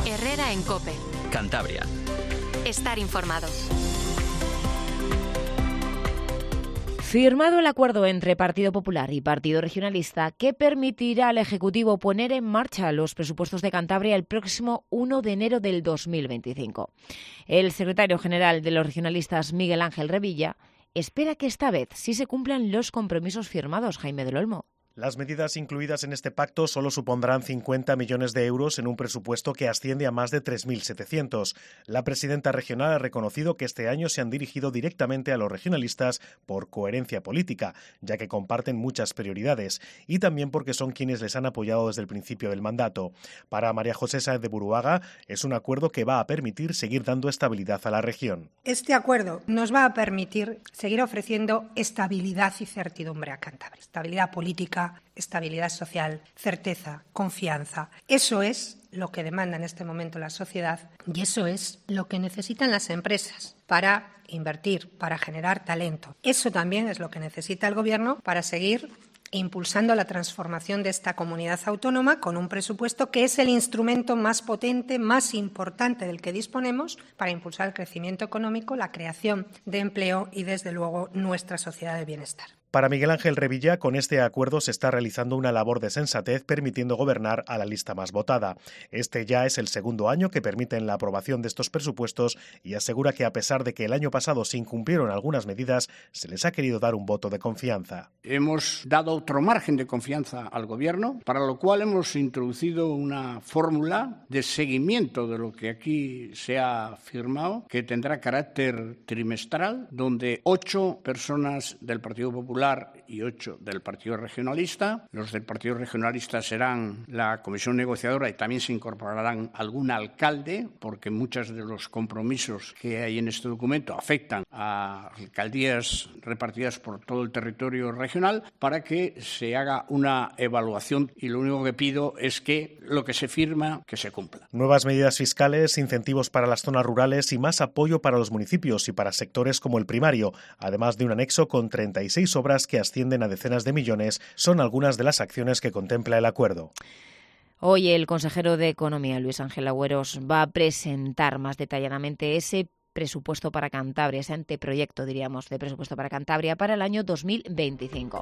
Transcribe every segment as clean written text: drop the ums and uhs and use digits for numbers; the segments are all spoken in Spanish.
Herrera en COPE. Cantabria. Estar informado. Firmado el acuerdo entre Partido Popular y Partido Regionalista que permitirá al Ejecutivo poner en marcha los presupuestos de Cantabria el próximo 1 de enero del 2025. El secretario general de los regionalistas, Miguel Ángel Revilla, espera que esta vez sí se cumplan los compromisos firmados. Jaime del Olmo. Las medidas incluidas en este pacto solo supondrán 50 millones de euros en un presupuesto que asciende a más de 3.700. La presidenta regional ha reconocido que este año se han dirigido directamente a los regionalistas por coherencia política, ya que comparten muchas prioridades, y también porque son quienes les han apoyado desde el principio del mandato. Para María José Sáez de Buruaga, es un acuerdo que va a permitir seguir dando estabilidad a la región. Este acuerdo nos va a permitir seguir ofreciendo estabilidad y certidumbre a Cantabria. Estabilidad política, estabilidad social, certeza, confianza. Eso es lo que demanda en este momento la sociedad y eso es lo que necesitan las empresas para invertir, para generar talento. Eso también es lo que necesita el Gobierno para seguir impulsando la transformación de esta comunidad autónoma con un presupuesto que es el instrumento más potente, más importante del que disponemos para impulsar el crecimiento económico, la creación de empleo y, desde luego, nuestra sociedad de bienestar. Para Miguel Ángel Revilla, con este acuerdo se está realizando una labor de sensatez permitiendo gobernar a la lista más votada. Este ya es el segundo año que permiten la aprobación de estos presupuestos y asegura que a pesar de que el año pasado se incumplieron algunas medidas, se les ha querido dar un voto de confianza. Hemos dado otro margen de confianza al Gobierno, para lo cual hemos introducido una fórmula de seguimiento de lo que aquí se ha firmado, que tendrá carácter trimestral, donde 8 personas del Partido Popular y 8 del Partido Regionalista. Los del Partido Regionalista serán la comisión negociadora y también se incorporarán algún alcalde, porque muchos de los compromisos que hay en este documento afectan a alcaldías repartidas por todo el territorio regional, para que se haga una evaluación, y lo único que pido es que lo que se firma, que se cumpla. Nuevas medidas fiscales, incentivos para las zonas rurales y más apoyo para los municipios y para sectores como el primario, además de un anexo con 36 obras que ascienden a decenas de millones, son algunas de las acciones que contempla el acuerdo. Hoy el consejero de Economía, Luis Ángel Agüeros, va a presentar más detalladamente ese presupuesto para Cantabria, ese anteproyecto, diríamos, de presupuesto para Cantabria para el año 2025.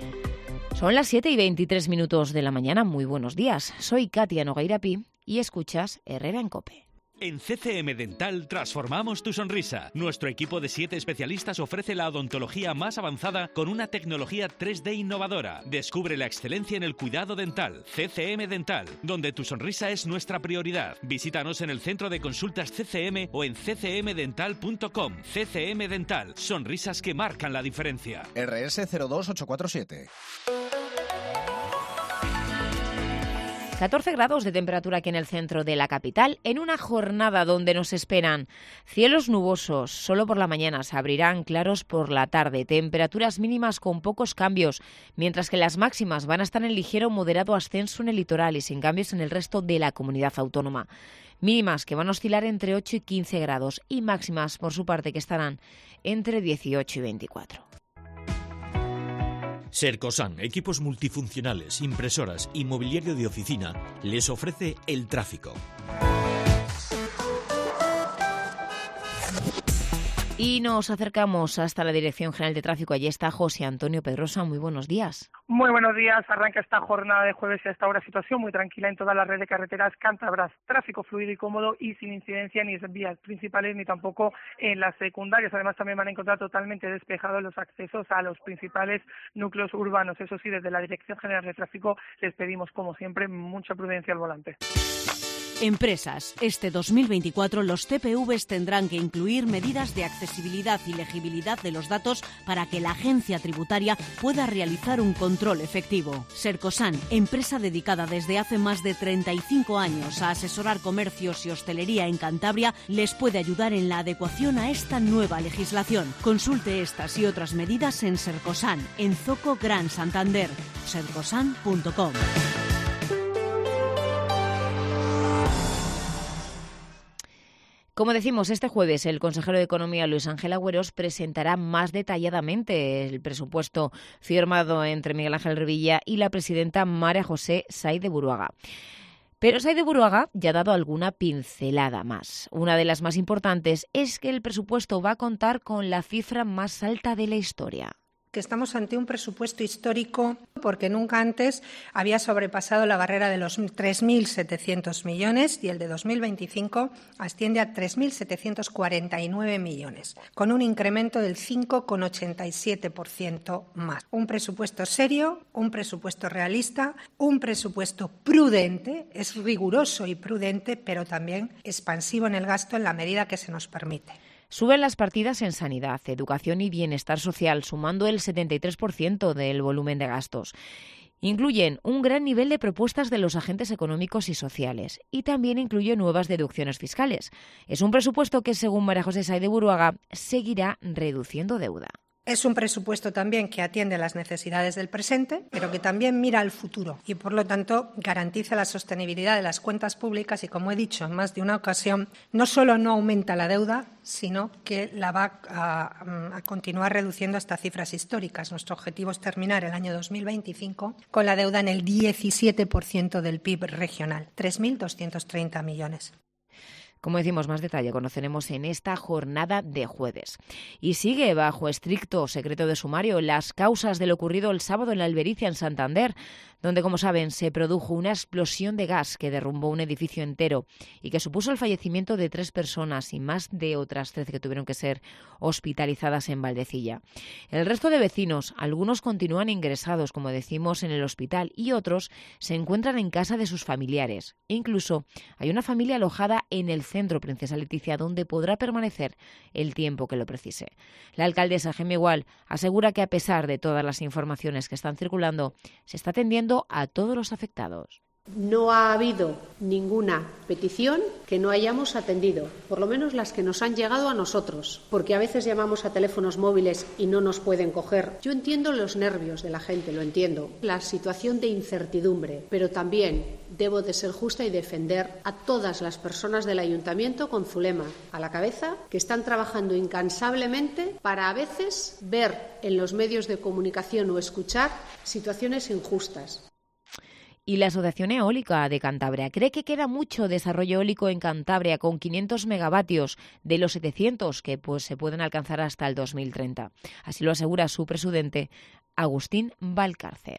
Son las 7:23 de la mañana. Muy buenos días. Soy Katia Nogueira-Pi y escuchas Herrera en COPE. En CCM Dental transformamos tu sonrisa. Nuestro equipo de 7 especialistas ofrece la odontología más avanzada con una tecnología 3D innovadora. Descubre la excelencia en el cuidado dental. CCM Dental, donde tu sonrisa es nuestra prioridad. Visítanos en el centro de consultas CCM o en ccmdental.com. CCM Dental, sonrisas que marcan la diferencia. RS 02847. 14 grados de temperatura aquí en el centro de la capital, en una jornada donde nos esperan cielos nubosos, solo por la mañana, se abrirán claros por la tarde, temperaturas mínimas con pocos cambios, mientras que las máximas van a estar en ligero o moderado ascenso en el litoral y sin cambios en el resto de la comunidad autónoma. Mínimas que van a oscilar entre 8 y 15 grados y máximas, por su parte, que estarán entre 18 y 24. Sercosan, equipos multifuncionales, impresoras y mobiliario de oficina, les ofrece el tráfico. Y nos acercamos hasta la Dirección General de Tráfico. Allí está José Antonio Pedrosa. Muy buenos días. Muy buenos días. Arranca esta jornada de jueves y hasta ahora situación muy tranquila en toda la red de carreteras cántabras. Tráfico fluido y cómodo y sin incidencia ni en vías principales ni tampoco en las secundarias. Además también van a encontrar totalmente despejados los accesos a los principales núcleos urbanos. Eso sí, desde la Dirección General de Tráfico les pedimos, como siempre, mucha prudencia al volante. Empresas. Este 2024 los TPVs tendrán que incluir medidas de accesibilidad y legibilidad de los datos para que la agencia tributaria pueda realizar un control efectivo. Sercosan, empresa dedicada desde hace más de 35 años a asesorar comercios y hostelería en Cantabria, les puede ayudar en la adecuación a esta nueva legislación. Consulte estas y otras medidas en Sercosan, en Zoco Gran Santander, sercosan.com. Como decimos, este jueves el consejero de Economía, Luis Ángel Agüeros, presentará más detalladamente el presupuesto firmado entre Miguel Ángel Revilla y la presidenta María José Sáez de Buruaga. Pero Saide Buruaga ya ha dado alguna pincelada más. Una de las más importantes es que el presupuesto va a contar con la cifra más alta de la historia. Que estamos ante un presupuesto histórico porque nunca antes había sobrepasado la barrera de los 3.700 millones y el de 2025 asciende a 3.749 millones, con un incremento del 5,87% más. Un presupuesto serio, un presupuesto realista, un presupuesto prudente, es riguroso y prudente, pero también expansivo en el gasto en la medida que se nos permite. Suben las partidas en sanidad, educación y bienestar social, sumando el 73% del volumen de gastos. Incluyen un gran nivel de propuestas de los agentes económicos y sociales y también incluye nuevas deducciones fiscales. Es un presupuesto que, según María José Saide Buruaga, seguirá reduciendo deuda. Es un presupuesto también que atiende las necesidades del presente, pero que también mira al futuro y, por lo tanto, garantiza la sostenibilidad de las cuentas públicas y, como he dicho en más de una ocasión, no solo no aumenta la deuda, sino que la va a continuar reduciendo hasta cifras históricas. Nuestro objetivo es terminar el año 2025 con la deuda en el 17% del PIB regional, 3.230 millones. Como decimos, más detalle conoceremos en esta jornada de jueves. Y sigue bajo estricto secreto de sumario las causas de lo ocurrido el sábado en la Albericia, en Santander, donde, como saben, se produjo una explosión de gas que derrumbó un edificio entero y que supuso el fallecimiento de 3 personas y más de otras 13 que tuvieron que ser hospitalizadas en Valdecilla. El resto de vecinos, algunos continúan ingresados, como decimos, en el hospital y otros se encuentran en casa de sus familiares. E incluso hay una familia alojada en el centro Princesa Leticia, donde podrá permanecer el tiempo que lo precise. La alcaldesa Gemma Igual asegura que, a pesar de todas las informaciones que están circulando, se está atendiendo a todos los afectados. No ha habido ninguna petición que no hayamos atendido, por lo menos las que nos han llegado a nosotros, porque a veces llamamos a teléfonos móviles y no nos pueden coger. Yo entiendo los nervios de la gente, lo entiendo, la situación de incertidumbre, pero también debo de ser justa y defender a todas las personas del ayuntamiento con Zulema a la cabeza, que están trabajando incansablemente para a veces ver en los medios de comunicación o escuchar situaciones injustas. Y la Asociación Eólica de Cantabria cree que queda mucho desarrollo eólico en Cantabria, con 500 megavatios de los 700 que se pueden alcanzar hasta el 2030. Así lo asegura su presidente, Agustín Valcárcel.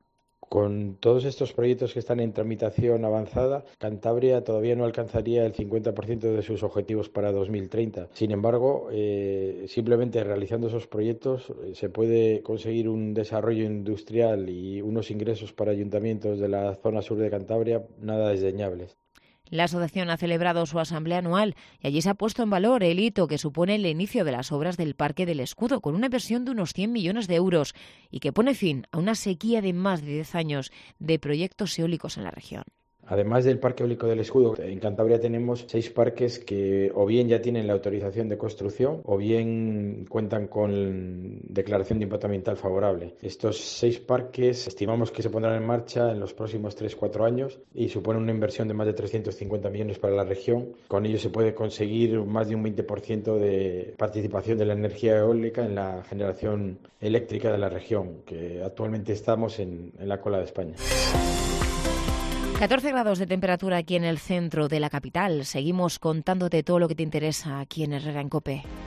Con todos estos proyectos que están en tramitación avanzada, Cantabria todavía no alcanzaría el 50% de sus objetivos para 2030. Sin embargo, simplemente realizando esos proyectos se puede conseguir un desarrollo industrial y unos ingresos para ayuntamientos de la zona sur de Cantabria nada desdeñables. La asociación ha celebrado su asamblea anual y allí se ha puesto en valor el hito que supone el inicio de las obras del Parque del Escudo, con una inversión de unos 100 millones de euros y que pone fin a una sequía de más de 10 años de proyectos eólicos en la región. Además del Parque Eólico del Escudo, en Cantabria tenemos 6 parques que o bien ya tienen la autorización de construcción o bien cuentan con declaración de impacto ambiental favorable. Estos 6 parques estimamos que se pondrán en marcha en los próximos 3-4 años y suponen una inversión de más de 350 millones para la región. Con ello se puede conseguir más de un 20% de participación de la energía eólica en la generación eléctrica de la región, que actualmente estamos en la cola de España. 14 grados de temperatura aquí en el centro de la capital. Seguimos contándote todo lo que te interesa aquí en Herrera en COPE.